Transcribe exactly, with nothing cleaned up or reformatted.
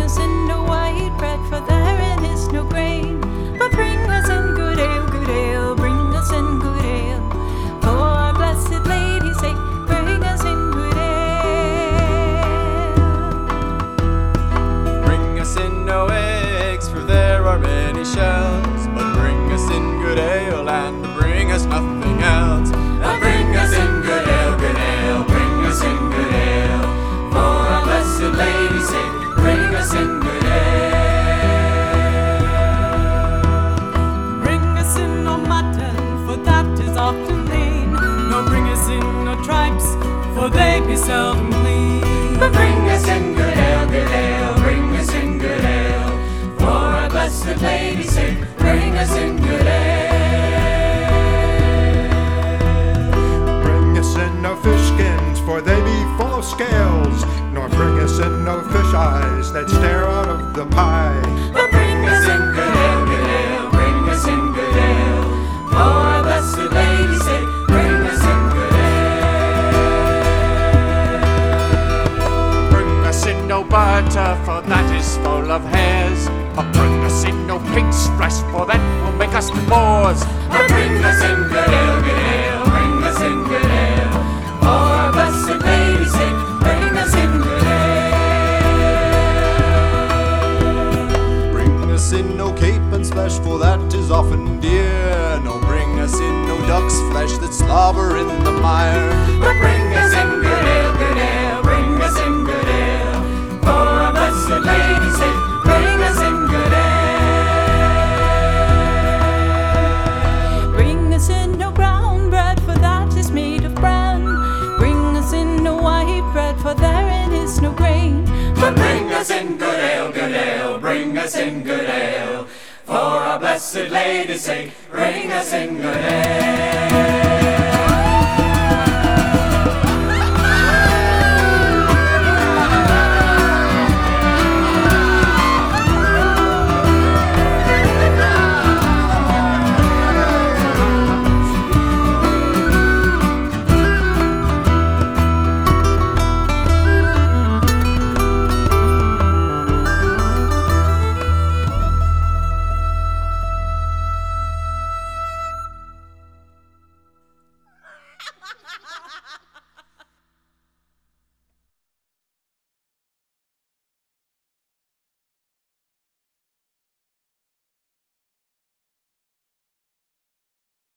us in no white bread, for therein is no grain. But bring us in good ale, good ale, bring us in good ale. For our blessed Lady's sake, bring us in good ale. Bring us in no eggs, for there are many shells. But bring us in good ale, and bring us nothing else. And bring us in good ale, good ale, bring us in good ale. For our blessed Lady's sake, bring us in good ale. Bring us in no mutton, for that is often lean. Nor bring us in no tripes, for they be seldom clean. But bring us in good ale, good ale, bring us in good ale. For our blessed Lady's sake, bring us in good ale. Bring us in no fish skins, for they be full of scales. Nor bring us in no fish eyes that stare out of the pie. But bring us in good ale, good ale, bring us in good ale. For our blessed Lady's sake, bring us in good ale. Bring us in no butter, for that is full of hairs. But bring us in no pig's flesh, for that will make us Moors. But bring us in good ale, good ale, bring us in good ale. For our blessed Lady's sake, bring us in good ale. Bring us in no capon's flesh, for that is often dear. No, bring us in no duck's flesh that slobber in the mire. But bring us in good ale, good ale, bring us in good ale. For our blessed Lady's sake, bring us in good ale. Bring us in no brown bread, for that is made of bran. Bring us in no white bread, for therein is no grain. But bring us in good ale, good ale, bring us in good ale. For our blessed Lady's sake, bring us in good ale.